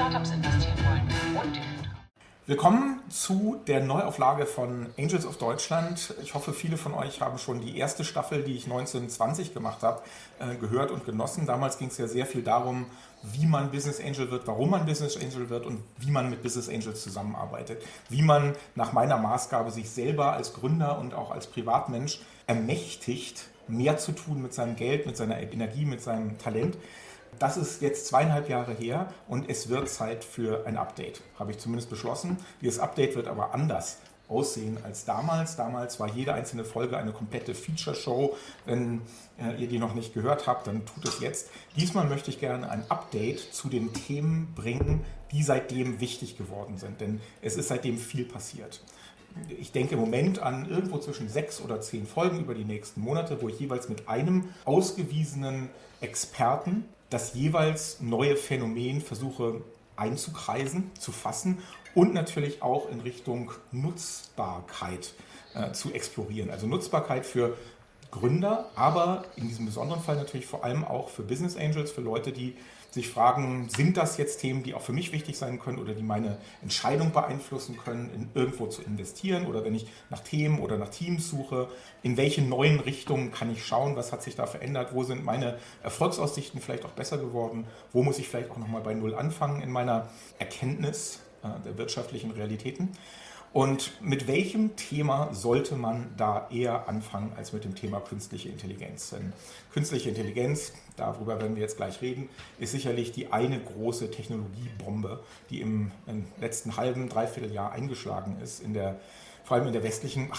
Startups investieren wollen und den Mut haben. Willkommen zu der Neuauflage von Angels of Deutschland. Ich hoffe, viele von euch haben schon die erste Staffel, die ich 1920 gemacht habe, gehört und genossen. Damals ging es ja sehr viel darum, wie man Business Angel wird, warum man Business Angel wird und wie man mit Business Angels zusammenarbeitet. Wie man nach meiner Maßgabe sich selber als Gründer und auch als Privatmensch ermächtigt, mehr zu tun mit seinem Geld, mit seiner Energie, mit seinem Talent. Das ist jetzt 2,5 Jahre her und es wird Zeit für ein Update, habe ich zumindest beschlossen. Dieses Update wird aber anders aussehen als damals. Damals war jede einzelne Folge eine komplette Feature-Show. Wenn ihr die noch nicht gehört habt, dann tut es jetzt. Diesmal möchte ich gerne ein Update zu den Themen bringen, die seitdem wichtig geworden sind, denn es ist seitdem viel passiert. Ich denke im Moment an irgendwo zwischen 6 oder 10 Folgen über die nächsten Monate, wo ich jeweils mit einem ausgewiesenen Experten das jeweils neue Phänomen versuche einzukreisen, zu fassen und natürlich auch in Richtung Nutzbarkeit zu explorieren. Also Nutzbarkeit für Gründer, aber in diesem besonderen Fall natürlich vor allem auch für Business Angels, für Leute, die sich fragen, sind das jetzt Themen, die auch für mich wichtig sein können oder die meine Entscheidung beeinflussen können, in irgendwo zu investieren, oder wenn ich nach Themen oder nach Teams suche, in welche neuen Richtungen kann ich schauen, was hat sich da verändert, wo sind meine Erfolgsaussichten vielleicht auch besser geworden, wo muss ich vielleicht auch nochmal bei Null anfangen in meiner Erkenntnis der wirtschaftlichen Realitäten. Und mit welchem Thema sollte man da eher anfangen als mit dem Thema künstliche Intelligenz? Denn künstliche Intelligenz, darüber werden wir jetzt gleich reden, ist sicherlich die eine große Technologiebombe, die im letzten halben, dreiviertel Jahr eingeschlagen ist, vor allem in der westlichen,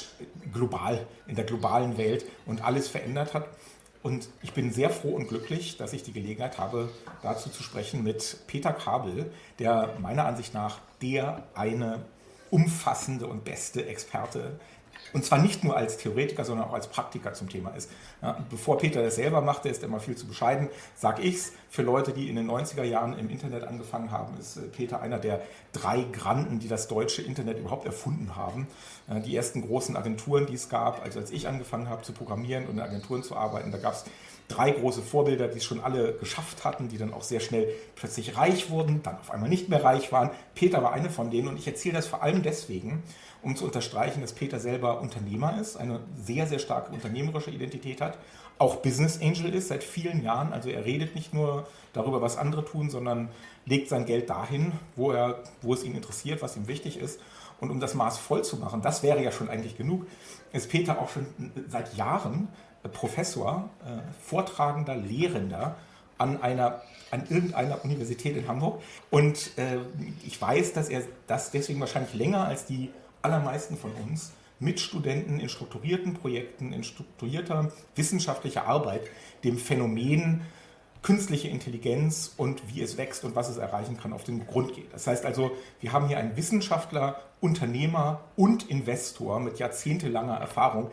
global, in der globalen Welt und alles verändert hat. Und ich bin sehr froh und glücklich, dass ich die Gelegenheit habe, dazu zu sprechen mit Peter Kabel, der meiner Ansicht nach eine umfassende und beste Experte, und zwar nicht nur als Theoretiker, sondern auch als Praktiker zum Thema ist. Ja, bevor Peter das selber macht, der ist immer viel zu bescheiden, sage ich's. Für Leute, die in den 90er Jahren im Internet angefangen haben, ist Peter einer der 3 Granden, die das deutsche Internet überhaupt erfunden haben. Die ersten großen Agenturen, die es gab, also als ich angefangen habe zu programmieren und in Agenturen zu arbeiten, da gab es 3 große Vorbilder, die es schon alle geschafft hatten, die dann auch sehr schnell plötzlich reich wurden, dann auf einmal nicht mehr reich waren. Peter war eine von denen und ich erzähle das vor allem deswegen, um zu unterstreichen, dass Peter selber Unternehmer ist, eine sehr, sehr starke unternehmerische Identität hat, auch Business Angel ist seit vielen Jahren. Also er redet nicht nur darüber, was andere tun, sondern legt sein Geld dahin, wo es ihn interessiert, was ihm wichtig ist. Und um das Maß voll zu machen, das wäre ja schon eigentlich genug, ist Peter auch schon seit Jahren Professor, Vortragender, Lehrender an irgendeiner Universität in Hamburg. Und ich weiß, dass er das deswegen wahrscheinlich länger als die allermeisten von uns mit Studenten in strukturierten Projekten, in strukturierter wissenschaftlicher Arbeit dem Phänomen künstliche Intelligenz und wie es wächst und was es erreichen kann, auf den Grund geht. Das heißt also, wir haben hier einen Wissenschaftler, Unternehmer und Investor mit jahrzehntelanger Erfahrung.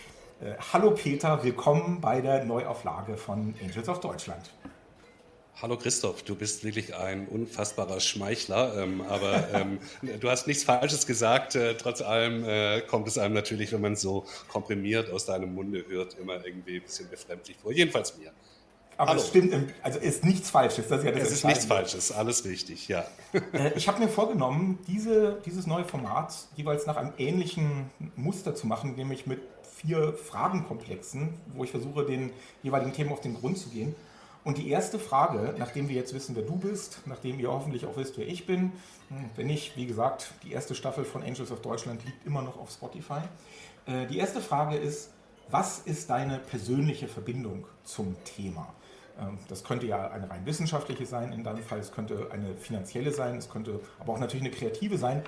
Hallo Peter, willkommen bei der Neuauflage von Angels of Deutschland. Hallo Christoph, du bist wirklich ein unfassbarer Schmeichler, aber du hast nichts Falsches gesagt. Trotz allem kommt es einem natürlich, wenn man so komprimiert aus deinem Munde hört, immer irgendwie ein bisschen befremdlich vor. Jedenfalls mir. Aber Hallo. Es stimmt, also ist nichts Falsches. Das ist ja das Es ist nichts Falsches, alles richtig, ja. Ich habe mir vorgenommen, dieses neue Format jeweils nach einem ähnlichen Muster zu machen, nämlich mit 4 Fragenkomplexen, wo ich versuche, den jeweiligen Themen auf den Grund zu gehen. Und die erste Frage, nachdem wir jetzt wissen, wer du bist, nachdem ihr hoffentlich auch wisst, wer ich bin, wenn nicht, wie gesagt, die erste Staffel von Angels of Deutschland liegt immer noch auf Spotify. Die erste Frage ist, was ist deine persönliche Verbindung zum Thema? Das könnte ja eine rein wissenschaftliche sein in deinem Fall, es könnte eine finanzielle sein, es könnte aber auch natürlich eine kreative sein.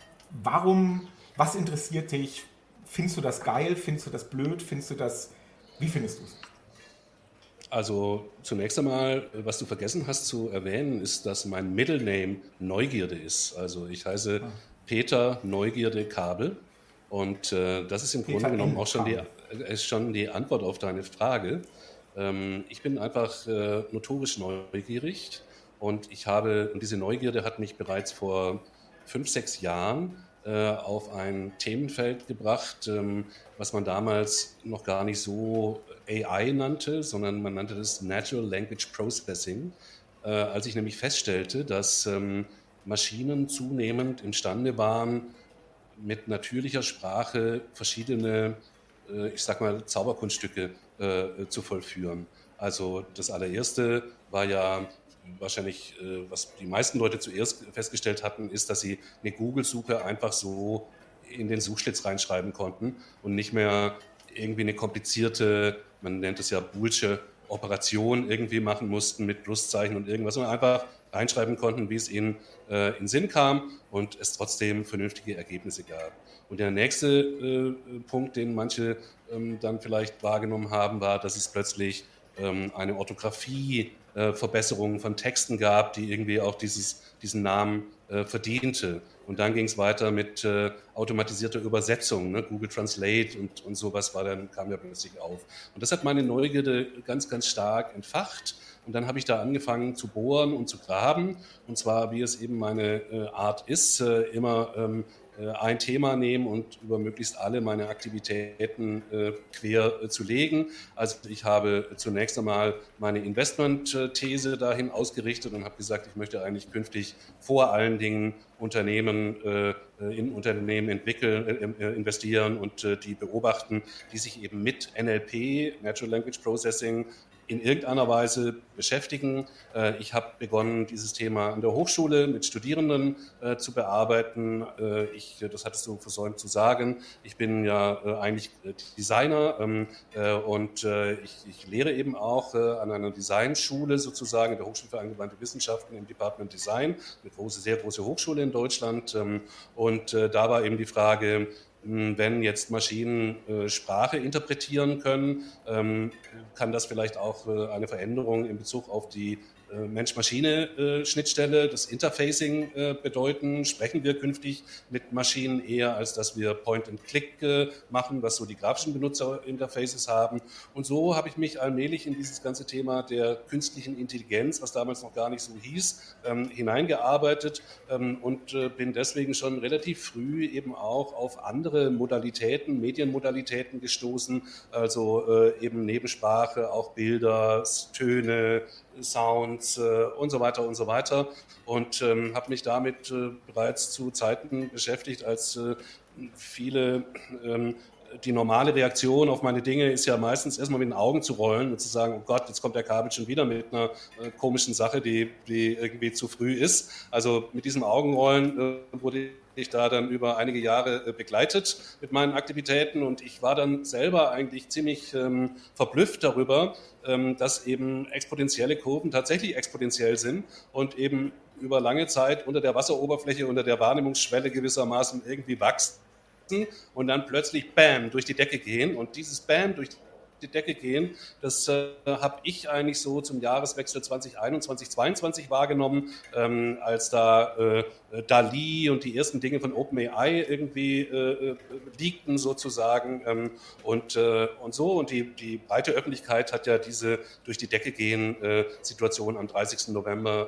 Was interessiert dich? Findest du das geil? Findest du das blöd? Wie findest du es? Also zunächst einmal, was du vergessen hast zu erwähnen, ist, dass mein Middle Name Neugierde ist. Also ich heiße Peter Neugierde Kabel und das ist im Grunde genommen auch schon die Antwort auf deine Frage. Ich bin einfach notorisch neugierig und diese Neugierde hat mich bereits vor 5, 6 Jahren auf ein Themenfeld gebracht, was man damals noch gar nicht so AI nannte, sondern man nannte das Natural Language Processing. als ich nämlich feststellte, dass Maschinen zunehmend imstande waren, mit natürlicher Sprache verschiedene, ich sag mal, Zauberkunststücke zu vollführen. Also das allererste war ja wahrscheinlich, was die meisten Leute zuerst festgestellt hatten, ist, dass sie eine Google-Suche einfach so in den Suchschlitz reinschreiben konnten und nicht mehr irgendwie eine komplizierte, man nennt es ja Boolsche Operation irgendwie machen mussten mit Pluszeichen und irgendwas, sondern einfach reinschreiben konnten, wie es ihnen in Sinn kam und es trotzdem vernünftige Ergebnisse gab. Und der nächste Punkt, den manche dann vielleicht wahrgenommen haben, war, dass es plötzlich eine Orthographie-Verbesserung von Texten gab, die irgendwie auch diesen Namen verdiente. Und dann ging es weiter mit automatisierter Übersetzung, ne? Google Translate und sowas kam ja plötzlich auf. Und das hat meine Neugierde ganz, ganz stark entfacht. Und dann habe ich da angefangen zu bohren und zu graben. Und zwar, wie es eben meine Art ist, immer ein Thema nehmen und über möglichst alle meine Aktivitäten quer zu legen. Also ich habe zunächst einmal meine Investment-These dahin ausgerichtet und habe gesagt, ich möchte eigentlich künftig vor allen Dingen in Unternehmen investieren und die beobachten, die sich eben mit NLP, Natural Language Processing, in irgendeiner Weise beschäftigen. Ich habe begonnen, dieses Thema an der Hochschule mit Studierenden zu bearbeiten. Das hattest du versäumt zu sagen. Ich bin ja eigentlich Designer und ich lehre eben auch an einer Designschule sozusagen, in der Hochschule für angewandte Wissenschaften im Department Design, eine sehr große Hochschule in Deutschland. Und da war eben die Frage, wenn jetzt Maschinen Sprache interpretieren können, kann das vielleicht auch eine Veränderung in Bezug auf die Mensch-Maschine-Schnittstelle, das Interfacing bedeuten. Sprechen wir künftig mit Maschinen eher, als dass wir Point-and-Click machen, was so die grafischen Benutzerinterfaces haben. Und so habe ich mich allmählich in dieses ganze Thema der künstlichen Intelligenz, was damals noch gar nicht so hieß, hineingearbeitet und bin deswegen schon relativ früh eben auch auf andere Modalitäten, Medienmodalitäten gestoßen, also eben Nebensprache, auch Bilder, Töne, Sounds und so weiter und so weiter und habe mich damit bereits zu Zeiten beschäftigt, als viele die normale Reaktion auf meine Dinge ist ja meistens erstmal mit den Augen zu rollen und zu sagen, oh Gott, jetzt kommt der Kabel schon wieder mit einer komischen Sache, die irgendwie zu früh ist. Also mit diesem Augenrollen wurde ich da dann über einige Jahre begleitet mit meinen Aktivitäten und ich war dann selber eigentlich ziemlich verblüfft darüber, dass eben exponentielle Kurven tatsächlich exponentiell sind und eben über lange Zeit unter der Wasseroberfläche, unter der Wahrnehmungsschwelle gewissermaßen irgendwie wachsen und dann plötzlich Bam durch die Decke gehen. Und dieses Bam durch die Decke gehen, das habe ich eigentlich so zum Jahreswechsel 2021, 2022 wahrgenommen, als da DALL-E und die ersten Dinge von OpenAI irgendwie leakten sozusagen und so. Und die breite Öffentlichkeit hat ja diese durch die Decke gehen Situation am 30. November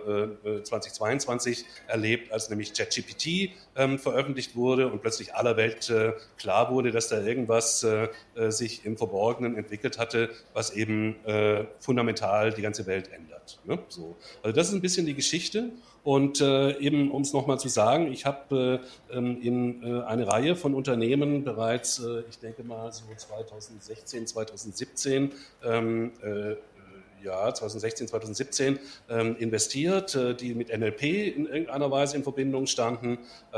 2022 erlebt, als nämlich ChatGPT veröffentlicht wurde und plötzlich aller Welt klar wurde, dass da irgendwas sich im Verborgenen entwickelt hatte, was eben fundamental die ganze Welt ändert. Ne? So. Also das ist ein bisschen die Geschichte. Und eben, um es nochmal zu sagen, ich habe in eine Reihe von Unternehmen bereits, ich denke mal so 2016, 2017, 2016, 2017 investiert, die mit NLP in irgendeiner Weise in Verbindung standen.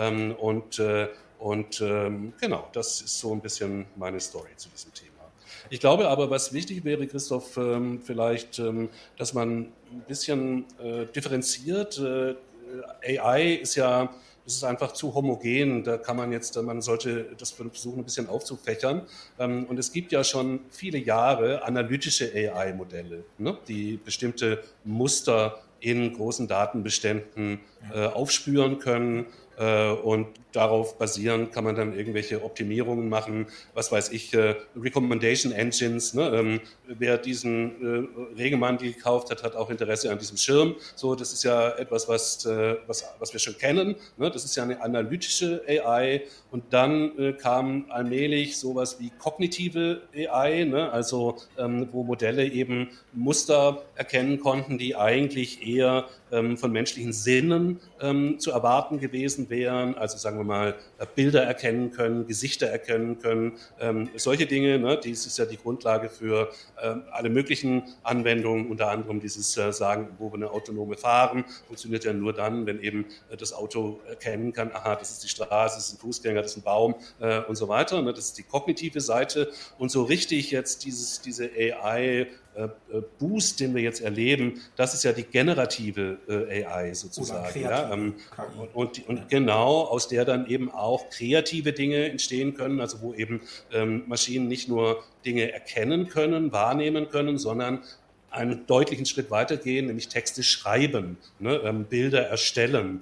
Genau, das ist so ein bisschen meine Story zu diesem Thema. Ich glaube aber, was wichtig wäre, Christoph, vielleicht, dass man ein bisschen differenziert. AI ist ja, das ist einfach zu homogen. Da kann man sollte das versuchen, ein bisschen aufzufächern. Und es gibt ja schon viele Jahre analytische AI-Modelle, ne, die bestimmte Muster in großen Datenbeständen aufspüren können Und darauf basierend kann man dann irgendwelche Optimierungen machen, was weiß ich, Recommendation Engines. Ne? Wer diesen Regenmantel gekauft hat, hat auch Interesse an diesem Schirm. So, das ist ja etwas, was wir schon kennen. Ne? Das ist ja eine analytische AI. Und dann kam allmählich sowas wie kognitive AI, ne? Also wo Modelle eben Muster erkennen konnten, die eigentlich eher von menschlichen Sinnen zu erwarten gewesen wären. Also sagen wir mal, Bilder erkennen können, Gesichter erkennen können, solche Dinge. Ne? Dies ist ja die Grundlage für alle möglichen Anwendungen, unter anderem dieses sagenumwobene autonome Fahren. Funktioniert ja nur dann, wenn eben das Auto erkennen kann, aha, das ist die Straße, das ist ein Fußgänger, das ist ein Baum und so weiter. Ne? Das ist die kognitive Seite. Und so richtig jetzt diese AI Boost, den wir jetzt erleben, das ist ja die generative AI sozusagen. Ja? Und genau, aus der dann eben auch kreative Dinge entstehen können, also wo eben Maschinen nicht nur Dinge erkennen können, wahrnehmen können, sondern einen deutlichen Schritt weitergehen, nämlich Texte schreiben, ne, Bilder erstellen,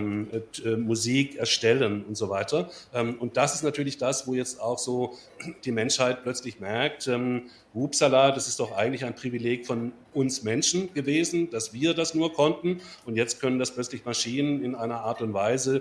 Musik erstellen und so weiter. Und das ist natürlich das, wo jetzt auch so die Menschheit plötzlich merkt, Hupsala, das ist doch eigentlich ein Privileg von uns Menschen gewesen, dass wir das nur konnten. Und jetzt können das plötzlich Maschinen in einer Art und Weise,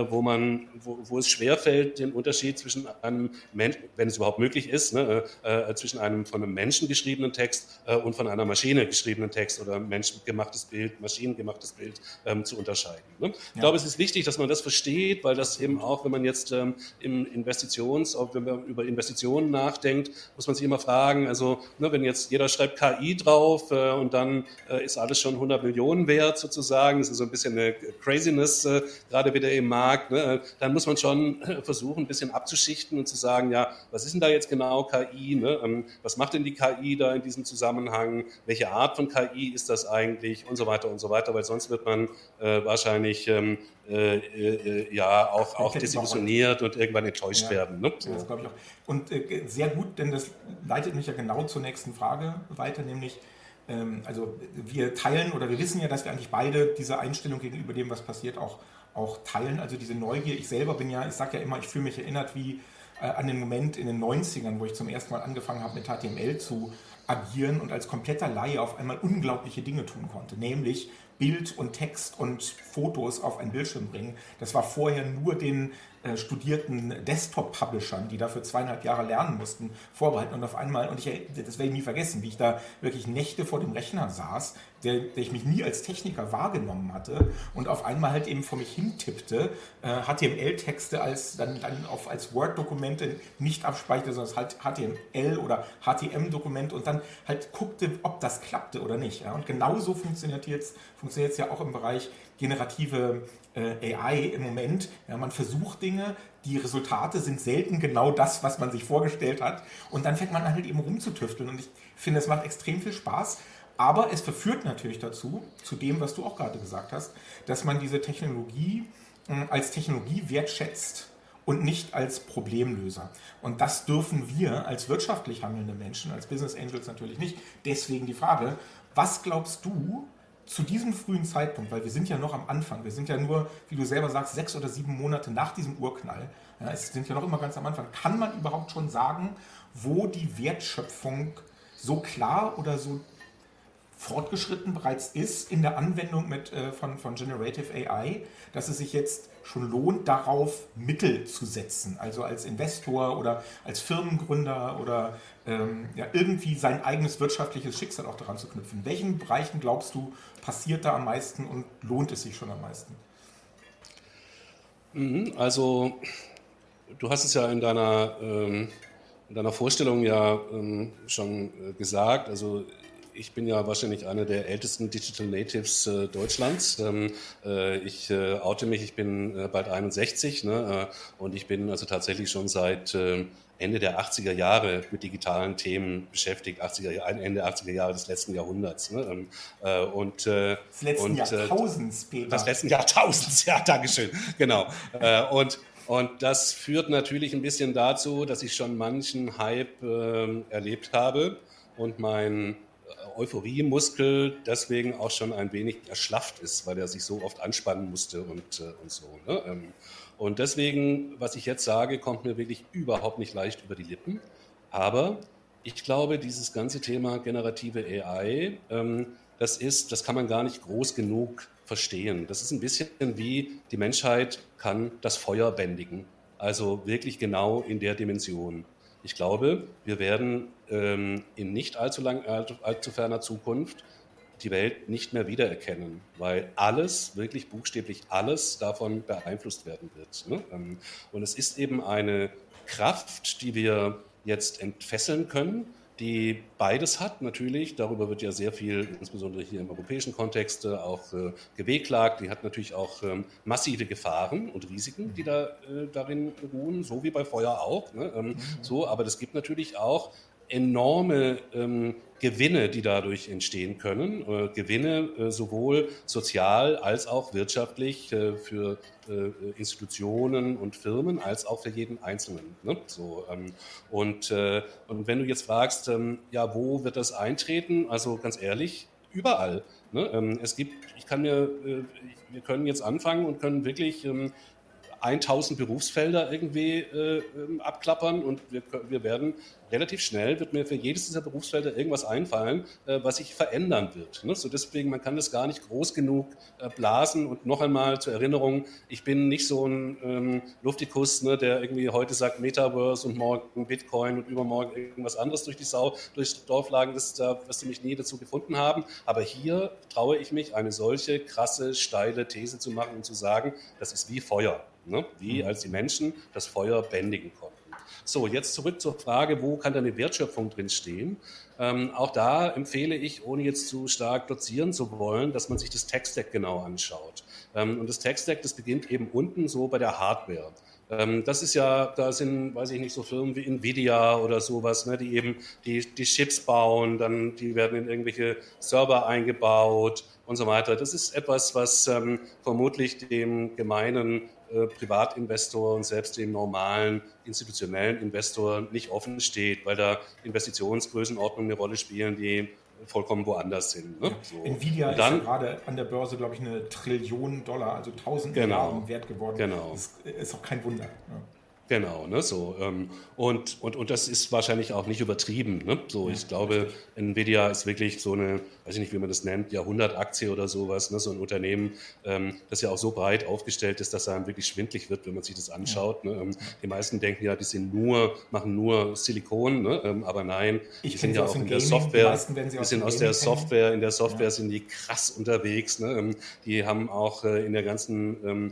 wo es schwerfällt, den Unterschied zwischen einem Menschen, wenn es überhaupt möglich ist, ne, zwischen einem von einem Menschen geschriebenen Text und von einer Maschine geschriebenen Text oder menschengemachtes Bild, maschinengemachtes Bild zu unterscheiden. Ne? Ich glaube, es ist wichtig, dass man das versteht, weil das eben auch, wenn man jetzt wenn man über Investitionen nachdenkt, muss man sich immer fragen, also ne, wenn jetzt jeder schreibt KI drauf und dann ist alles schon 100 Millionen wert sozusagen, das ist so ein bisschen eine Craziness gerade wieder im Markt, ne, dann muss man schon versuchen, ein bisschen abzuschichten und zu sagen, ja, was ist denn da jetzt genau KI, ne? Was macht denn die KI da in diesem Zusammenhang, welche Art von KI ist das eigentlich und so weiter, weil sonst wird man wahrscheinlich auch desillusioniert und irgendwann enttäuscht werden. Ne? Ja, das glaube ich auch. Und sehr gut, denn das leitet mich ja genau zur nächsten Frage weiter, nämlich, also wir teilen oder wir wissen ja, dass wir eigentlich beide diese Einstellung gegenüber dem, was passiert, auch teilen, also diese Neugier. Ich selber ich sage ja immer, ich fühle mich erinnert wie an den Moment in den 90ern, wo ich zum ersten Mal angefangen habe, mit HTML zu agieren und als kompletter Laie auf einmal unglaubliche Dinge tun konnte, nämlich Bild und Text und Fotos auf einen Bildschirm bringen. Das war vorher nur den studierten Desktop-Publishern, die dafür 2,5 Jahre lernen mussten, vorbehalten. Und auf einmal, das werde ich nie vergessen, wie ich da wirklich Nächte vor dem Rechner saß, der ich mich nie als Techniker wahrgenommen hatte und auf einmal halt eben vor mich hintippte, HTML-Texte als Word-Dokumente nicht abspeicherte, sondern als HTML oder HTM-Dokumente und dann halt guckte, ob das klappte oder nicht. Ja? Und genauso funktioniert jetzt ja auch im Bereich generative AI im Moment. Ja, man versucht Dinge, die Resultate sind selten genau das, was man sich vorgestellt hat. Und dann fängt man an, halt eben rumzutüfteln. Und ich finde, es macht extrem viel Spaß. Aber es verführt natürlich dazu, zu dem, was du auch gerade gesagt hast, dass man diese Technologie als Technologie wertschätzt und nicht als Problemlöser. Und das dürfen wir als wirtschaftlich handelnde Menschen, als Business Angels natürlich nicht. Deswegen die Frage, was glaubst du, zu diesem frühen Zeitpunkt, weil wir sind ja noch am Anfang, wir sind ja nur, wie du selber sagst, 6 oder 7 Monate nach diesem Urknall, ja, es sind ja noch immer ganz am Anfang, kann man überhaupt schon sagen, wo die Wertschöpfung so klar oder so fortgeschritten bereits ist in der Anwendung von Generative AI, dass es sich jetzt schon lohnt, darauf Mittel zu setzen, also als Investor oder als Firmengründer oder irgendwie sein eigenes wirtschaftliches Schicksal auch daran zu knüpfen. In welchen Bereichen glaubst du, passiert da am meisten und lohnt es sich schon am meisten? Also du hast es ja in deiner Vorstellung ja schon gesagt, also ich bin ja wahrscheinlich einer der ältesten Digital Natives Deutschlands. Ich oute mich, ich bin bald 61, ne? Und ich bin also tatsächlich schon seit Ende der 80er Jahre mit digitalen Themen beschäftigt, Ende 80er Jahre des letzten Jahrhunderts. Ne? Des letzten Jahrtausends, Peter. Des letzten Jahrtausends, ja, Dankeschön, genau. Und das führt natürlich ein bisschen dazu, dass ich schon manchen Hype erlebt habe und mein Euphoriemuskel deswegen auch schon ein wenig erschlafft ist, weil er sich so oft anspannen musste und so. Ne? Und deswegen, was ich jetzt sage, kommt mir wirklich überhaupt nicht leicht über die Lippen. Aber ich glaube, dieses ganze Thema generative AI, das kann man gar nicht groß genug verstehen. Das ist ein bisschen wie die Menschheit kann das Feuer bändigen. Also wirklich genau in der Dimension. Ich glaube, wir werden in nicht allzu ferner Zukunft die Welt nicht mehr wiedererkennen, weil alles, wirklich buchstäblich alles davon beeinflusst werden wird. Ne? Und es ist eben eine Kraft, die wir jetzt entfesseln können, die beides hat natürlich. Darüber wird ja sehr viel, insbesondere hier im europäischen Kontext, auch gewehklagt. Die hat natürlich auch massive Gefahren und Risiken, die darin ruhen, so wie bei Feuer auch. Ne? Aber das gibt natürlich auch enorme Gewinne, die dadurch entstehen können. Gewinne sowohl sozial als auch wirtschaftlich für Institutionen und Firmen als auch für jeden Einzelnen. Ne? Und wenn du jetzt fragst, ja, wo wird das eintreten? Also ganz ehrlich, überall. Ne? Wir können jetzt anfangen und können wirklich 1000 Berufsfelder irgendwie abklappern und wir werden relativ schnell, wird mir für jedes dieser Berufsfelder irgendwas einfallen, was sich verändern wird. Ne? So deswegen, man kann das gar nicht groß genug blasen. Und noch einmal zur Erinnerung, ich bin nicht so ein Luftikus, ne, der irgendwie heute sagt Metaverse und morgen Bitcoin und übermorgen irgendwas anderes durchs Dorf lagen. Da wirst du mich nie dazu gefunden haben. Aber hier traue ich mich, eine solche krasse, steile These zu machen und zu sagen, das ist wie Feuer. Ne? Wie als die Menschen das Feuer bändigen konnten. So, jetzt zurück zur Frage, wo kann da eine Wertschöpfung drin stehen? Auch da empfehle ich, ohne jetzt zu stark dozieren zu wollen, dass man sich das Tech-Stack genau anschaut. Und das Tech-Stack, das beginnt eben unten so bei der Hardware. Das ist ja, da sind, weiß ich nicht, so Firmen wie Nvidia oder sowas, ne, die eben die Chips bauen, dann die werden in irgendwelche Server eingebaut und so weiter. Das ist etwas, was vermutlich dem gemeinen Privatinvestor und selbst dem normalen institutionellen Investor nicht offen steht, weil da Investitionsgrößenordnungen eine Rolle spielen, die vollkommen woanders sind. Ne? So. Nvidia ist ja gerade an der Börse, glaube ich, $1 Trillion, also 1000 Milliarden wert geworden. Genau. Das ist auch kein Wunder. Ja. Genau, ne, so. Und das ist wahrscheinlich auch nicht übertrieben. Ne? So, ich glaube, Nvidia ist wirklich so eine, weiß ich nicht, wie man das nennt, Jahrhundertaktie oder sowas, ne? So ein Unternehmen, das ja auch so breit aufgestellt ist, dass einem wirklich schwindlig wird, wenn man sich das anschaut. Ne? Die meisten denken ja, machen nur Silikon, ne? Aber nein, die sind ja auch in der Software. Die sind aus der Software, in der Software sind die krass unterwegs. Ne? Die haben auch in der ganzen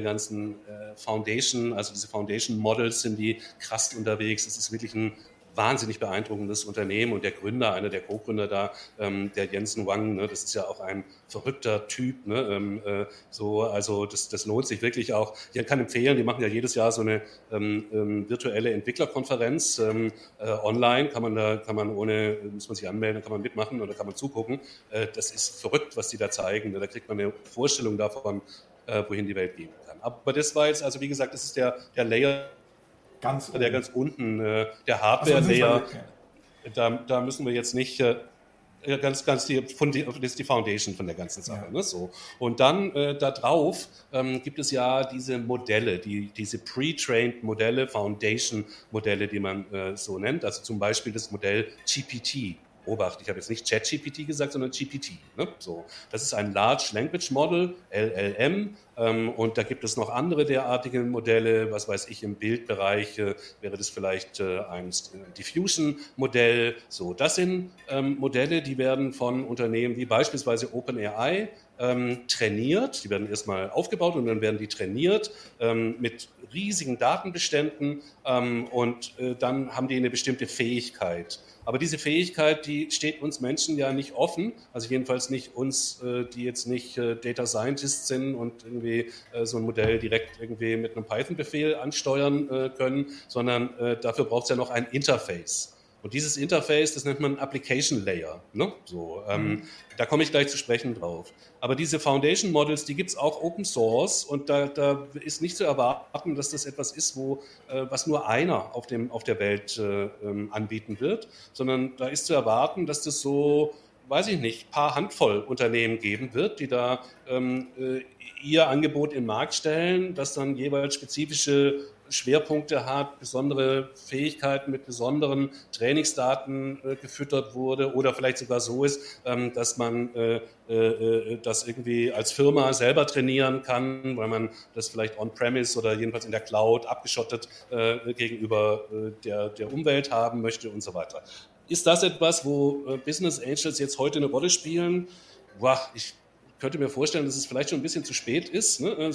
Foundation, also diese Foundation Models sind die krass unterwegs. Es ist wirklich ein wahnsinnig beeindruckendes Unternehmen und der Gründer, einer der Co-Gründer da, der Jensen Huang, ne, das ist ja auch ein verrückter Typ. Ne, also das lohnt sich wirklich auch. Ich kann empfehlen, die machen ja jedes Jahr so eine virtuelle Entwicklerkonferenz online. Muss man sich anmelden, kann man mitmachen oder kann man zugucken. Das ist verrückt, was die da zeigen. Da kriegt man eine Vorstellung davon, wohin die Welt gehen kann. Aber das war jetzt, also wie gesagt, das ist der Layer, der ganz unten, der Hardware-Layer. Da müssen wir jetzt nicht das ist die Foundation von der ganzen Sache. Ja. Ne? So. Und dann da drauf gibt es ja diese Modelle, diese pre-trained Modelle, Foundation-Modelle, die man so nennt. Also zum Beispiel das Modell GPT. Obacht, ich habe jetzt nicht ChatGPT gesagt, sondern GPT. Ne? So, das ist ein Large Language Model, LLM, und da gibt es noch andere derartige Modelle, was weiß ich, im Bildbereich wäre das vielleicht ein Diffusion-Modell. So, das sind Modelle, die werden von Unternehmen wie beispielsweise OpenAI trainiert. Die werden erstmal aufgebaut und dann werden die trainiert mit riesigen Datenbeständen und dann haben die eine bestimmte Fähigkeit. Aber diese Fähigkeit, die steht uns Menschen ja nicht offen, also jedenfalls nicht uns, die jetzt nicht Data Scientists sind und irgendwie so ein Modell direkt irgendwie mit einem Python-Befehl ansteuern können, sondern dafür braucht es ja noch ein Interface. Und dieses Interface, das nennt man Application Layer. Ne? So, da komme ich gleich zu sprechen drauf. Aber diese Foundation Models, die gibt es auch Open Source und da ist nicht zu erwarten, dass das etwas ist, was nur einer auf der Welt anbieten wird, sondern da ist zu erwarten, dass das so, weiß ich nicht, paar Handvoll Unternehmen geben wird, die da ihr Angebot in den Markt stellen, das dann jeweils spezifische Schwerpunkte hat, besondere Fähigkeiten mit besonderen Trainingsdaten gefüttert wurde oder vielleicht sogar so ist, dass man das irgendwie als Firma selber trainieren kann, weil man das vielleicht on-premise oder jedenfalls in der Cloud abgeschottet gegenüber der Umwelt haben möchte und so weiter. Ist das etwas, wo Business Angels jetzt heute eine Rolle spielen? Boah, ich könnte mir vorstellen, dass es vielleicht schon ein bisschen zu spät ist, ne,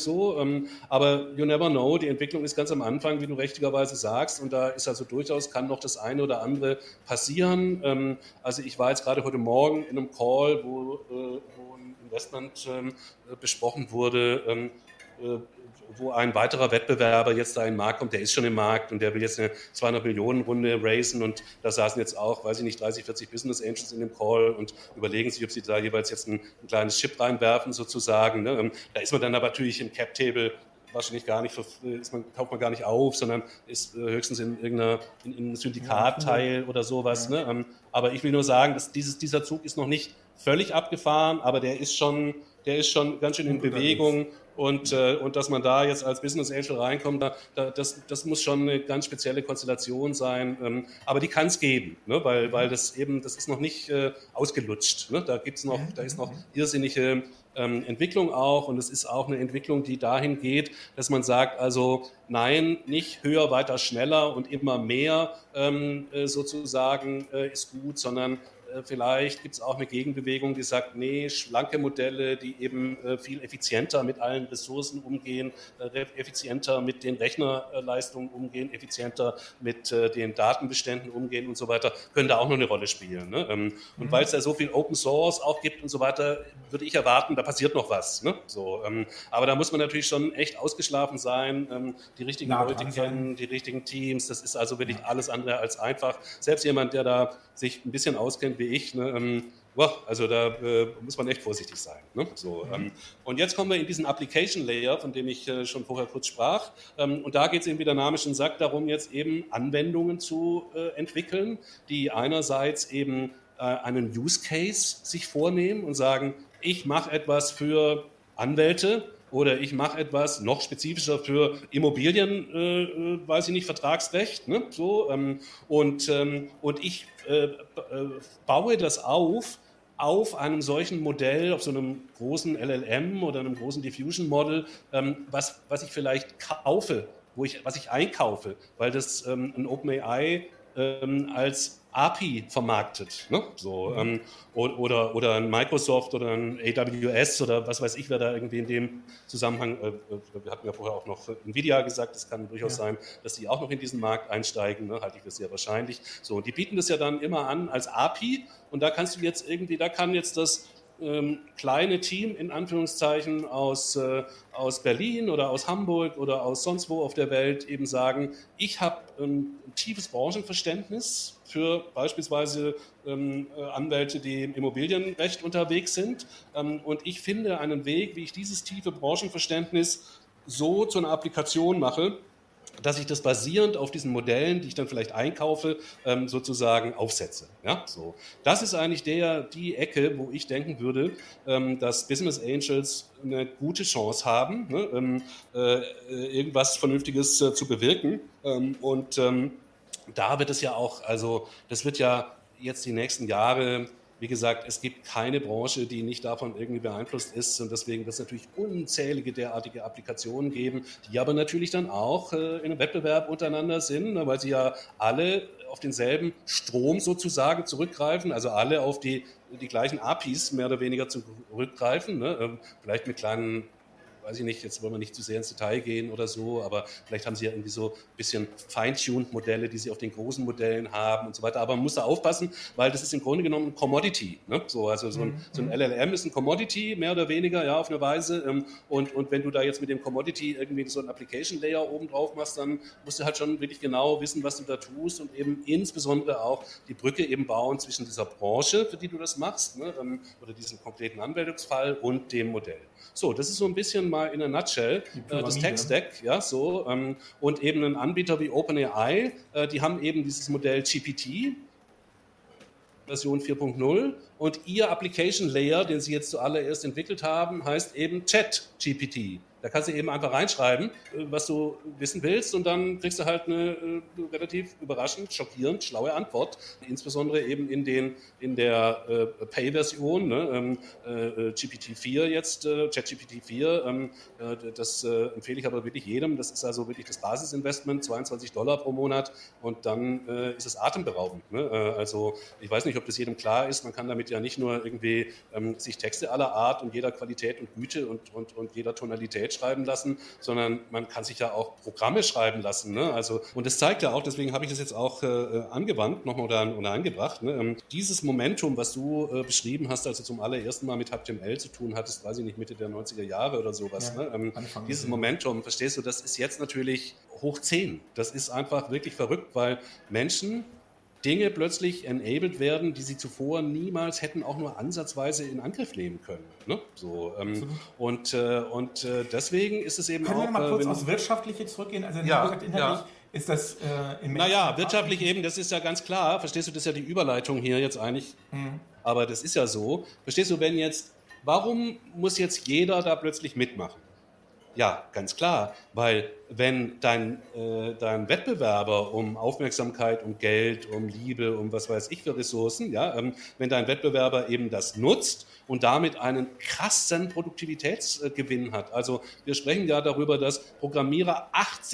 aber you never know, die Entwicklung ist ganz am Anfang, wie du richtigerweise sagst, und da ist also durchaus, kann noch das eine oder andere passieren. Also ich war jetzt gerade heute Morgen in einem Call, wo ein Investment besprochen wurde, wo ein weiterer Wettbewerber jetzt da in den Markt kommt, der ist schon im Markt und der will jetzt eine 200-Millionen-Runde raisen und da saßen jetzt auch, weiß ich nicht, 30, 40 Business Angels in dem Call und überlegen sich, ob sie da jeweils jetzt ein kleines Chip reinwerfen sozusagen. Ne? Da ist man dann aber natürlich im Cap-Table wahrscheinlich gar nicht, taucht man gar nicht auf, sondern ist höchstens in einem Syndikatteil oder sowas. Ja. Ne? Aber ich will nur sagen, dass dieser Zug ist noch nicht völlig abgefahren, aber der ist schon ganz schön in Bewegung. Und dass man da jetzt als Business Angel reinkommt, das muss schon eine ganz spezielle Konstellation sein. Aber die kann es geben, ne? Weil das ist noch nicht ausgelutscht. Ne? Da ist noch irrsinnige Entwicklung auch. Und es ist auch eine Entwicklung, die dahin geht, dass man sagt, also nein, nicht höher, weiter, schneller und immer mehr sozusagen ist gut, sondern vielleicht gibt es auch eine Gegenbewegung, die sagt, nee, schlanke Modelle, die eben viel effizienter mit allen Ressourcen umgehen, effizienter mit den Rechnerleistungen umgehen, effizienter mit den Datenbeständen umgehen und so weiter, können da auch noch eine Rolle spielen. Ne? Und weil es da so viel Open Source auch gibt und so weiter, würde ich erwarten, da passiert noch was. Ne? So, aber da muss man natürlich schon echt ausgeschlafen sein, die richtigen Leute kennen, die richtigen Teams. Das ist also wirklich alles andere als einfach. Selbst jemand, der da sich ein bisschen auskennt wie ich, ne, also da muss man echt vorsichtig sein. Ne? So, und jetzt kommen wir in diesen Application Layer, von dem ich schon vorher kurz sprach. Und da geht es eben, wie der Name schon sagt, darum, jetzt eben Anwendungen zu entwickeln, die einerseits eben einen Use Case sich vornehmen und sagen, ich mache etwas für Anwälte, oder ich mache etwas noch spezifischer für Immobilien, weiß ich nicht, Vertragsrecht. Ne? So, und ich baue das auf einem solchen Modell, auf so einem großen LLM oder einem großen Diffusion Model, was ich vielleicht kaufe, was ich einkaufe, weil das ein OpenAI als API vermarktet, ne? So, oder ein Microsoft oder ein AWS oder was weiß ich, wer da irgendwie in dem Zusammenhang, wir hatten ja vorher auch noch Nvidia gesagt, es kann durchaus sein, dass die auch noch in diesen Markt einsteigen, ne? Halte ich für sehr wahrscheinlich. So, und die bieten das ja dann immer an als API und da kannst du jetzt irgendwie, da kann jetzt das kleine Team in Anführungszeichen aus Berlin oder aus Hamburg oder aus sonst wo auf der Welt eben sagen, ich habe ein tiefes Branchenverständnis für beispielsweise Anwälte, die im Immobilienrecht unterwegs sind und ich finde einen Weg, wie ich dieses tiefe Branchenverständnis so zu einer Applikation mache, dass ich das basierend auf diesen Modellen, die ich dann vielleicht einkaufe, sozusagen aufsetze. Ja, so. Das ist eigentlich die Ecke, wo ich denken würde, dass Business Angels eine gute Chance haben, ne, irgendwas Vernünftiges zu bewirken. Da wird es ja auch, also das wird ja jetzt die nächsten Jahre, wie gesagt, es gibt keine Branche, die nicht davon irgendwie beeinflusst ist und deswegen wird es natürlich unzählige derartige Applikationen geben, die aber natürlich dann auch in einem Wettbewerb untereinander sind, ne, weil sie ja alle auf denselben Strom sozusagen zurückgreifen, also alle auf die gleichen APIs mehr oder weniger zurückgreifen, ne, vielleicht mit kleinen, weiß ich nicht, jetzt wollen wir nicht zu sehr ins Detail gehen oder so, aber vielleicht haben sie ja irgendwie so ein bisschen fine-tuned Modelle, die sie auf den großen Modellen haben und so weiter. Aber man muss da aufpassen, weil das ist im Grunde genommen ein Commodity. Ne? So ein LLM ist ein Commodity, mehr oder weniger, ja, auf eine Weise. Und wenn du da jetzt mit dem Commodity irgendwie so einen Application Layer oben drauf machst, dann musst du halt schon wirklich genau wissen, was du da tust und eben insbesondere auch die Brücke eben bauen zwischen dieser Branche, für die du das machst, ne? Oder diesem konkreten Anwendungsfall und dem Modell. So, das ist so ein bisschen mal in a nutshell das Tech-Stack, ja, so, und eben ein Anbieter wie OpenAI, die haben eben dieses Modell GPT, Version 4.0 und Ihr Application Layer, den Sie jetzt zuallererst entwickelt haben, heißt eben ChatGPT. Da kannst du eben einfach reinschreiben, was du wissen willst und dann kriegst du halt eine relativ überraschend, schockierend schlaue Antwort. Insbesondere eben in der Pay-Version, ne, GPT-4 jetzt, ChatGPT-4, das empfehle ich aber wirklich jedem. Das ist also wirklich das Basisinvestment, $22 pro Monat und dann ist es atemberaubend. Ne? Also ich weiß nicht, ob das jedem klar ist, man kann damit ja nicht nur irgendwie sich Texte aller Art und jeder Qualität und Güte und jeder Tonalität schreiben lassen, sondern man kann sich ja auch Programme schreiben lassen. Ne? Also, und das zeigt ja auch, deswegen habe ich das jetzt auch angewandt, nochmal oder eingebracht, ne? Dieses Momentum, was du beschrieben hast, als du zum allerersten Mal mit HTML zu tun hattest, weiß ich nicht, Mitte der 90er Jahre oder sowas. Ja, ne? Dieses Momentum, verstehst du, das ist jetzt natürlich hoch 10. Das ist einfach wirklich verrückt, weil Menschen Dinge plötzlich enabled werden, die sie zuvor niemals hätten auch nur ansatzweise in Angriff nehmen können. Ne? So, und deswegen ist es eben Können auch... wir mal kurz aufs Wirtschaftliche zurückgehen? Also inhaltlich ist das wirtschaftlich eben, das ist ja ganz klar, verstehst du, das ist ja die Überleitung hier jetzt eigentlich, aber das ist ja so, verstehst du, warum muss jetzt jeder da plötzlich mitmachen? Ja, ganz klar, weil wenn dein Wettbewerber um Aufmerksamkeit, um Geld, um Liebe, um was weiß ich für Ressourcen, ja, wenn dein Wettbewerber eben das nutzt und damit einen krassen Produktivitätsgewinn hat. Also wir sprechen ja darüber, dass Programmierer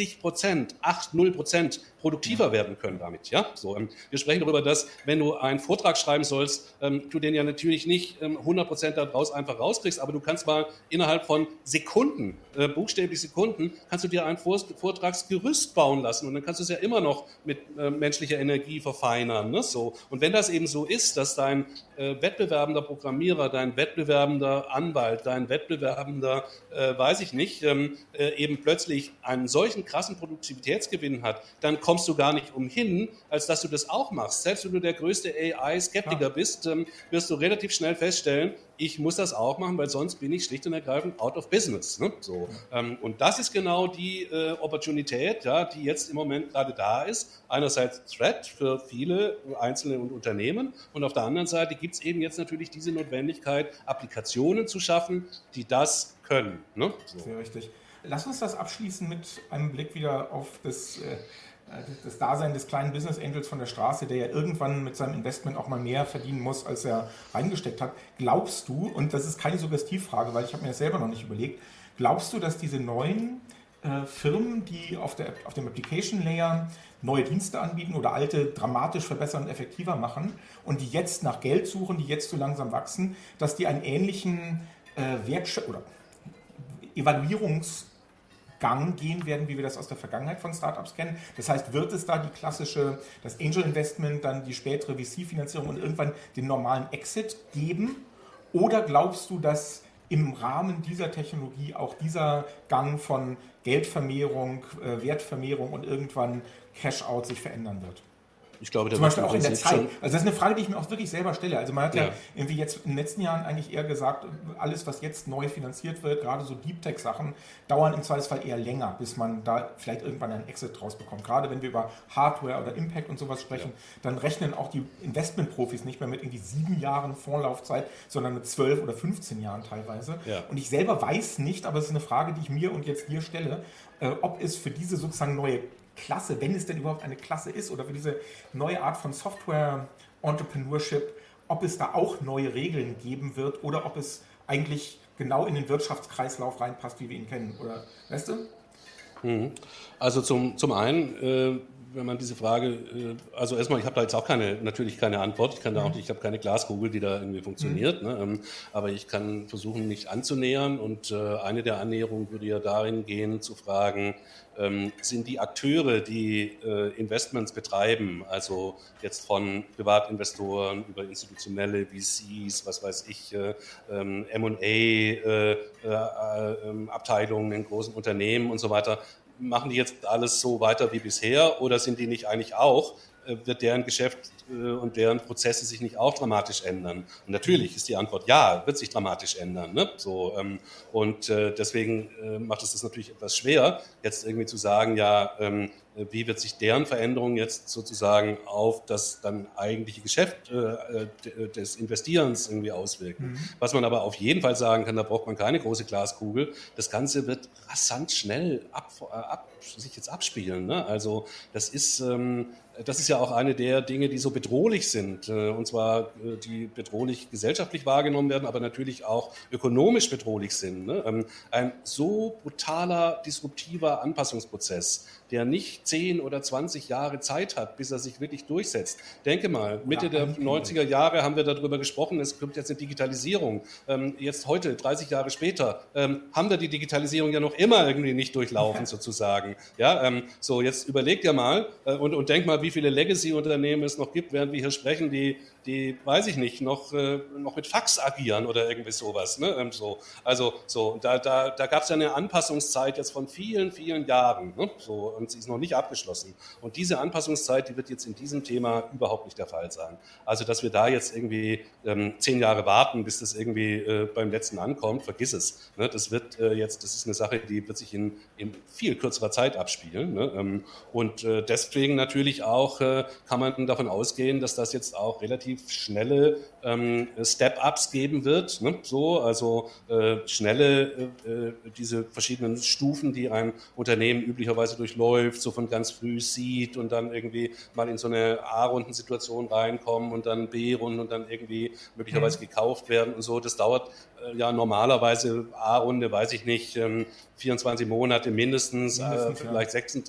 80% produktiver werden können damit. Ja? So, wir sprechen darüber, dass wenn du einen Vortrag schreiben sollst, du den ja natürlich nicht 100% daraus einfach rauskriegst, aber du kannst mal innerhalb von Sekunden, buchstäblich Sekunden, kannst du dir ein Vortragsgerüst bauen lassen und dann kannst du es ja immer noch mit menschlicher Energie verfeinern. Ne? So. Und wenn das eben so ist, dass dein wettbewerbender Programmierer, dein wettbewerbender Anwalt, dein wettbewerbender, weiß ich nicht, eben plötzlich einen solchen krassen Produktivitätsgewinn hat, dann kommst du gar nicht umhin, als dass du das auch machst. Selbst wenn du der größte AI-Skeptiker bist, wirst du relativ schnell feststellen, ich muss das auch machen, weil sonst bin ich schlicht und ergreifend out of business. Ne? So. Und das ist genau die Opportunität, ja, die jetzt im Moment gerade da ist. Einerseits Threat für viele Einzelne und Unternehmen und auf der anderen Seite gibt es eben jetzt natürlich diese Notwendigkeit, Applikationen zu schaffen, die das können. Ne? So. Sehr richtig. Lass uns das abschließen mit einem Blick wieder auf das Dasein des kleinen Business Angels von der Straße, der ja irgendwann mit seinem Investment auch mal mehr verdienen muss, als er reingesteckt hat. Glaubst du, und das ist keine Suggestivfrage, weil ich habe mir das selber noch nicht überlegt, glaubst du, dass diese neuen Firmen, die auf dem Application Layer neue Dienste anbieten oder alte dramatisch verbessern und effektiver machen und die jetzt nach Geld suchen, die jetzt so langsam wachsen, dass die einen ähnlichen oder Evaluierungsgang gehen werden, wie wir das aus der Vergangenheit von Startups kennen? Das heißt, wird es da das Angel Investment, dann die spätere VC-Finanzierung und irgendwann den normalen Exit geben? Oder glaubst du, dass im Rahmen dieser Technologie auch dieser Gang von Geldvermehrung, Wertvermehrung und irgendwann Cash-out sich verändern wird? Ich glaube, zum Beispiel auch in der Zeit. Also das ist eine Frage, die ich mir auch wirklich selber stelle. Also man hat ja irgendwie jetzt in den letzten Jahren eigentlich eher gesagt, alles, was jetzt neu finanziert wird, gerade so Deep Tech-Sachen, dauern im Zweifelsfall eher länger, bis man da vielleicht irgendwann einen Exit draus bekommt. Gerade wenn wir über Hardware oder Impact und sowas sprechen, dann rechnen auch die Investmentprofis nicht mehr mit irgendwie 7 Jahren Vorlaufzeit, sondern mit 12 oder 15 Jahren teilweise. Ja. Und ich selber weiß nicht, aber es ist eine Frage, die ich mir und jetzt dir stelle, ob es für diese sozusagen neue Klasse, wenn es denn überhaupt eine Klasse ist, oder für diese neue Art von Software-Entrepreneurship, ob es da auch neue Regeln geben wird oder ob es eigentlich genau in den Wirtschaftskreislauf reinpasst, wie wir ihn kennen. Oder, weißt du? Also zum einen, wenn man diese Frage, also erstmal, ich habe da jetzt auch natürlich keine Antwort. Ich habe keine Glaskugel, die da irgendwie funktioniert. Ne? Aber ich kann versuchen, mich anzunähern. Und eine der Annäherungen würde ja darin gehen, zu fragen, sind die Akteure, die Investments betreiben, also jetzt von Privatinvestoren über institutionelle VCs, was weiß ich, M&A-Abteilungen in großen Unternehmen und so weiter, machen die jetzt alles so weiter wie bisher oder sind die nicht eigentlich auch, wird deren Geschäft und deren Prozesse sich nicht auch dramatisch ändern? Und natürlich ist die Antwort ja, wird sich dramatisch ändern. Ne? So, und deswegen macht es das natürlich etwas schwer, jetzt irgendwie zu sagen, ja, wie wird sich deren Veränderung jetzt sozusagen auf das dann eigentliche Geschäft des Investierens irgendwie auswirken. Was man aber auf jeden Fall sagen kann, da braucht man keine große Glaskugel, das Ganze wird rasant schnell sich jetzt abspielen. Ne? Also das ist ja auch eine der Dinge, die so bedrohlich sind, und zwar die bedrohlich gesellschaftlich wahrgenommen werden, aber natürlich auch ökonomisch bedrohlich sind. Ne? Ein so brutaler, disruptiver Anpassungsprozess, der nicht 10 oder 20 Jahre Zeit hat, bis er sich wirklich durchsetzt. Denke mal, Mitte der 90er Jahre haben wir darüber gesprochen, es kommt jetzt eine Digitalisierung. Jetzt heute, 30 Jahre später, haben wir die Digitalisierung ja noch immer irgendwie nicht durchlaufen sozusagen. Ja, so jetzt überleg dir mal und denk mal, wie viele Legacy-Unternehmen es noch gibt, während wir hier sprechen, die weiß ich nicht, noch mit Fax agieren oder irgendwie sowas. Ne? Also da gab es ja eine Anpassungszeit jetzt von vielen, vielen Jahren. Ne? So, und sie ist noch nicht abgeschlossen. Und diese Anpassungszeit, die wird jetzt in diesem Thema überhaupt nicht der Fall sein. Also dass wir da jetzt irgendwie 10 Jahre warten, bis das irgendwie beim letzten ankommt, vergiss es. Ne? Das ist eine Sache, die wird sich in viel kürzerer Zeit abspielen. Ne? Und deswegen natürlich auch kann man davon ausgehen, dass das jetzt auch relativ schnelle Step-Ups geben wird. Ne? Also schnelle, diese verschiedenen Stufen, die ein Unternehmen üblicherweise durchläuft, so von ganz früh Seed und dann irgendwie mal in so eine A-Runden-Situation reinkommen und dann B-Runden und dann irgendwie möglicherweise gekauft werden und so. Das dauert ja normalerweise A-Runde, weiß ich nicht, 24 Monate mindestens vielleicht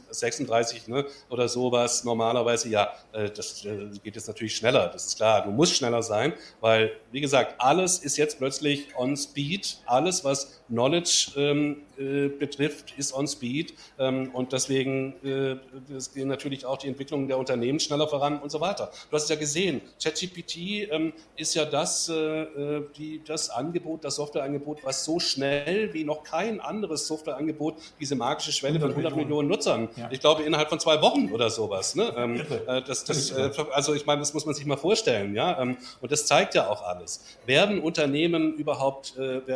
36 ne, oder sowas. Normalerweise, ja, das geht jetzt natürlich schneller, das ist klar. Du musst schneller sein, weil, wie gesagt, alles ist jetzt plötzlich on speed. Alles, was Knowledge betrifft, ist on speed. Und deswegen gehen natürlich auch die Entwicklungen der Unternehmen schneller voran und so weiter. Du hast es ja gesehen, ChatGPT ist ja das Angebot, das Softwareangebot, was so schnell wie noch kein anderes Softwareangebot diese magische Schwelle von 100 Millionen Nutzern, ich glaube innerhalb von 2 Wochen oder sowas. Ne? Also ich meine, das muss man sich mal vorstellen. Ja? Und das zeigt ja auch alles. Werden Unternehmen überhaupt,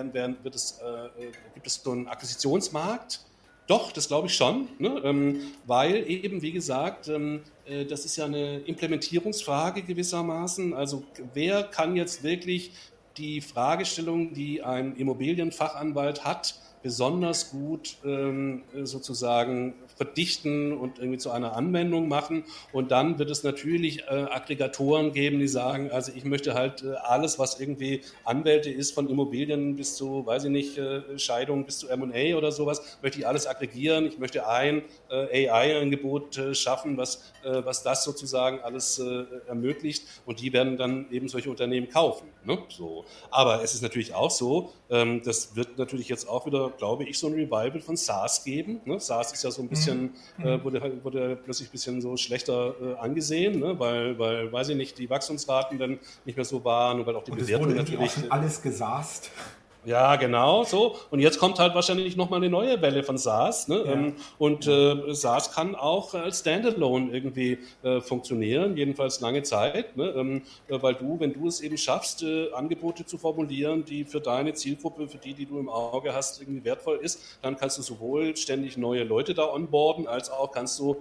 gibt es so einen Akquisitionsmarkt? Doch, das glaube ich schon, ne? Weil eben, wie gesagt, das ist ja eine Implementierungsfrage gewissermaßen. Also wer kann jetzt wirklich die Fragestellung, die ein Immobilienfachanwalt hat, besonders gut sozusagen verdichten und irgendwie zu einer Anwendung machen. Und dann wird es natürlich Aggregatoren geben, die sagen, also ich möchte halt alles, was irgendwie Anwälte ist, von Immobilien bis zu, weiß ich nicht, Scheidung bis zu M&A oder sowas, möchte ich alles aggregieren. Ich möchte ein AI-Angebot schaffen, was das sozusagen alles ermöglicht. Und die werden dann eben solche Unternehmen kaufen. Ne? So. Aber es ist natürlich auch so, das wird natürlich jetzt auch wieder, glaube ich, so ein Revival von SaaS geben. Ne? SaaS ist ja so ein bisschen, wurde plötzlich ein bisschen so schlechter angesehen, ne? weil, weiß ich nicht, die Wachstumsraten dann nicht mehr so waren und weil auch die Bewertung natürlich... Auch schon alles gesast. Ja, genau, so. Und jetzt kommt halt wahrscheinlich nochmal eine neue Welle von SaaS. Ne? Ja. SaaS kann auch als Standalone irgendwie funktionieren, jedenfalls lange Zeit. Ne? Weil wenn du es eben schaffst, Angebote zu formulieren, die für deine Zielgruppe, für die du im Auge hast, irgendwie wertvoll ist, dann kannst du sowohl ständig neue Leute da onboarden, als auch kannst du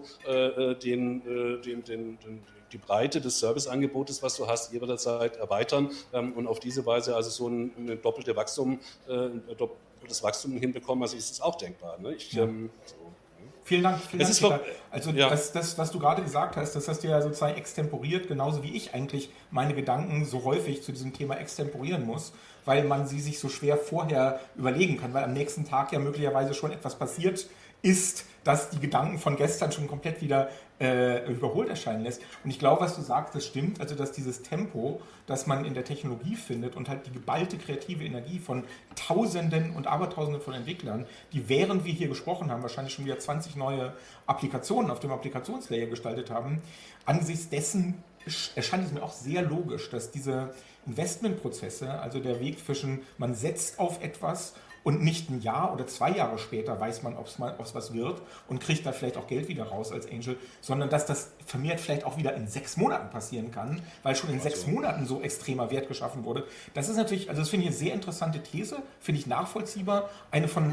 die Breite des Serviceangebotes, was du hast, jederzeit erweitern und auf diese Weise also so ein doppeltes Wachstum hinbekommen. Also ist es auch denkbar. Ne? Vielen Dank. Also das, was du gerade gesagt hast, das hast du ja sozusagen extemporiert, genauso wie ich eigentlich meine Gedanken so häufig zu diesem Thema extemporieren muss, weil man sie sich so schwer vorher überlegen kann, weil am nächsten Tag ja möglicherweise schon etwas passiert ist, dass die Gedanken von gestern schon komplett wieder überholt erscheinen lässt. Und ich glaube, was du sagst, das stimmt, also dass dieses Tempo, das man in der Technologie findet und halt die geballte kreative Energie von Tausenden und Abertausenden von Entwicklern, die während wir hier gesprochen haben, wahrscheinlich schon wieder 20 neue Applikationen auf dem Applikationslayer gestaltet haben, angesichts dessen erscheint es mir auch sehr logisch, dass diese Investmentprozesse, also der Weg zwischen man setzt auf etwas und nicht ein Jahr oder 2 Jahre später weiß man, ob es was wird und kriegt da vielleicht auch Geld wieder raus als Angel, sondern dass das vermehrt vielleicht auch wieder in 6 Monaten passieren kann, weil schon in 6 Monaten so extremer Wert geschaffen wurde. Das ist natürlich, also das finde ich eine sehr interessante These, finde ich nachvollziehbar, eine von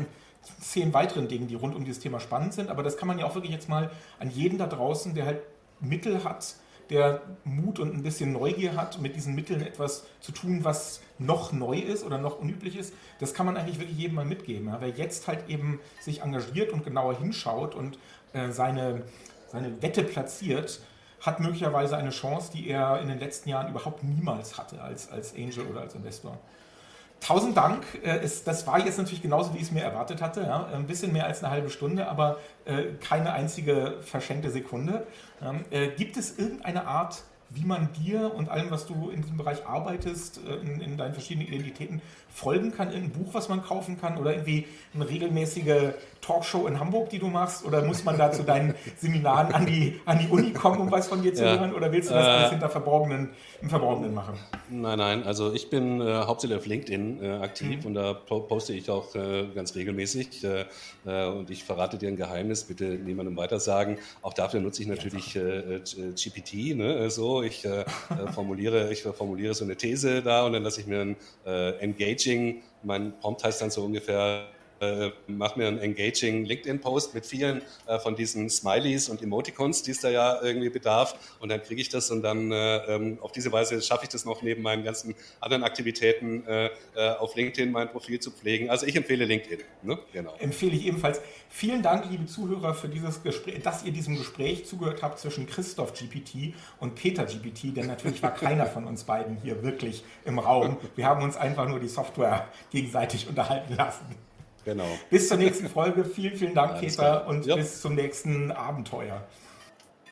10 weiteren Dingen, die rund um dieses Thema spannend sind. Aber das kann man ja auch wirklich jetzt mal an jeden da draußen, der halt Mittel hat, der Mut und ein bisschen Neugier hat, mit diesen Mitteln etwas zu tun, was noch neu ist oder noch unüblich ist, das kann man eigentlich wirklich jedem mal mitgeben. Ja? Wer jetzt halt eben sich engagiert und genauer hinschaut und seine Wette platziert, hat möglicherweise eine Chance, die er in den letzten Jahren überhaupt niemals hatte als Angel oder als Investor. 1000 Dank. Das war jetzt natürlich genauso, wie ich es mir erwartet hatte. Ja? Ein bisschen mehr als eine halbe Stunde, aber keine einzige verschenkte Sekunde. Gibt es irgendeine Art, wie man dir und allem, was du in diesem Bereich arbeitest, in deinen verschiedenen Identitäten folgen kann? Irgendein Buch, was man kaufen kann? Oder irgendwie eine regelmäßige Talkshow in Hamburg, die du machst? Oder muss man da zu deinen Seminaren an die Uni kommen, um was von dir zu hören? Oder willst du das alles im Verborgenen machen? Nein. Also ich bin hauptsächlich auf LinkedIn aktiv und da poste ich auch ganz regelmäßig. Und ich verrate dir ein Geheimnis, bitte niemandem weitersagen. Auch dafür nutze ich natürlich GPT. Ne? So, ich formuliere so eine These da und dann lasse ich mir ein Engaging, mein Prompt heißt dann so ungefähr, mach mir einen engaging LinkedIn-Post mit vielen von diesen Smileys und Emoticons, die es da ja irgendwie bedarf. Und dann kriege ich das und dann auf diese Weise schaffe ich das noch neben meinen ganzen anderen Aktivitäten auf LinkedIn mein Profil zu pflegen. Also ich empfehle LinkedIn. Ne? Genau. Empfehle ich ebenfalls. Vielen Dank, liebe Zuhörer, für dieses Gespräch, dass ihr diesem Gespräch zugehört habt zwischen Christoph GPT und Peter GPT, denn natürlich war keiner von uns beiden hier wirklich im Raum. Wir haben uns einfach nur die Software gegenseitig unterhalten lassen. Genau. Bis zur nächsten Folge. Vielen Dank, Alles Peter, klar. und bis zum nächsten Abenteuer.